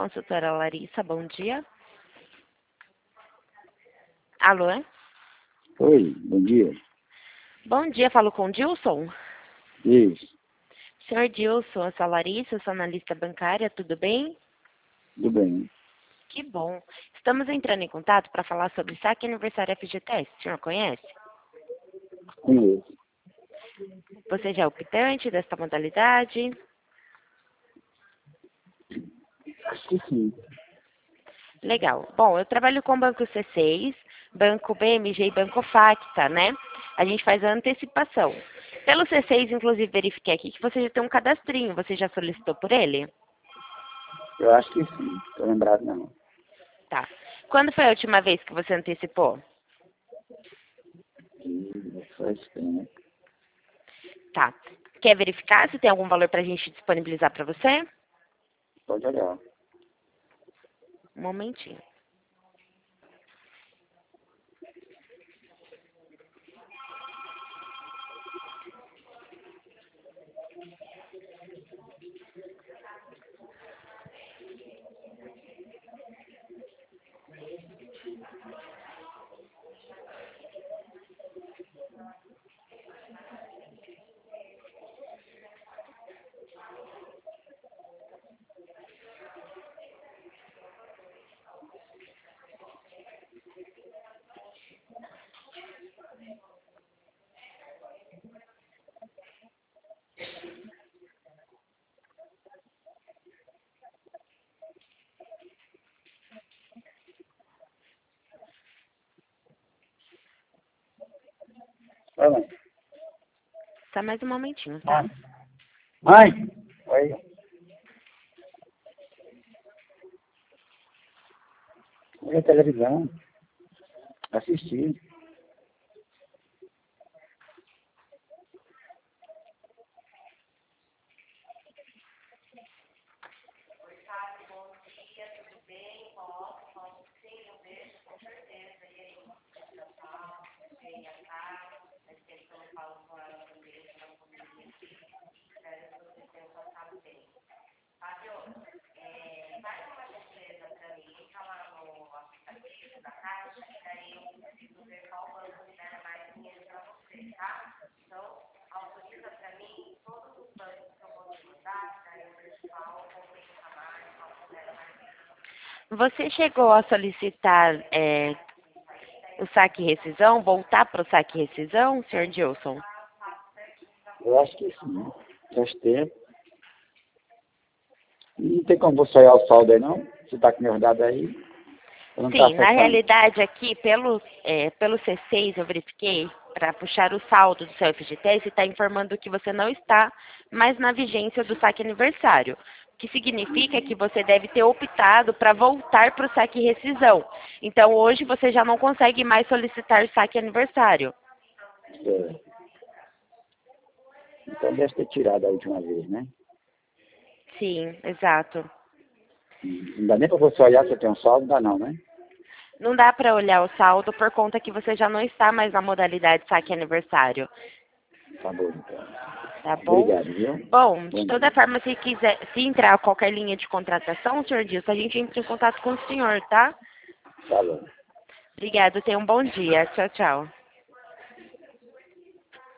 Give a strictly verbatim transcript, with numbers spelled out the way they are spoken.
consultora Larissa, bom dia. Alô? Oi, bom dia. Bom dia, falo com o Dilson. Isso, Senhor Dilson, eu sou a Larissa, eu sou analista bancária, tudo bem? tudo bem. Que bom. Estamos entrando em contato para falar sobre saque aniversário F G T S. O senhor conhece? Conheço. Você já é optante desta modalidade? Acho que sim. Legal. Bom, eu trabalho com o Banco C seis, Banco B M G e Banco Facta, né? A gente faz a antecipação. Pelo C seis, inclusive, verifiquei aqui que você já tem um cadastrinho. Você já solicitou por ele? Eu acho que sim. Estou lembrado não. Tá. Quando foi a última vez que você antecipou? E faz tempo. Tá. Quer verificar se tem algum valor para a gente disponibilizar para você? Pode olhar. Um momentinho. Vai lá. Só mais um momentinho, tá? Mãe! Oi. Olha a televisão. Assisti. Você chegou a solicitar é, o saque e rescisão, voltar para o saque e rescisão, senhor Dilson? Eu acho que sim. Faz tempo. Não tem como você olhar o saldo aí não? Você está com meus dados aí? Eu não tá Sim, na acessando. realidade aqui, pelo, é, pelo C seis, eu verifiquei, para puxar o saldo do seu F G T S, está informando que você não está mais na vigência do saque aniversário. O que significa que você deve ter optado para voltar para o saque e rescisão. Então, hoje você já não consegue mais solicitar saque aniversário. É. Então deve ter tirado a última vez, né? Sim, exato. Não dá nem para você olhar se tem um saldo, não dá não, né? Não dá para olhar o saldo por conta que você já não está mais na modalidade saque aniversário. Tá bom, então. Tá bom? Obrigado, viu? Bom, de Bom toda dia. forma, se quiser, se entrar qualquer linha de contratação, senhor Dilson, a gente entra em contato com o senhor, tá? Falou. Obrigada, tenha um bom dia. Tchau, tchau.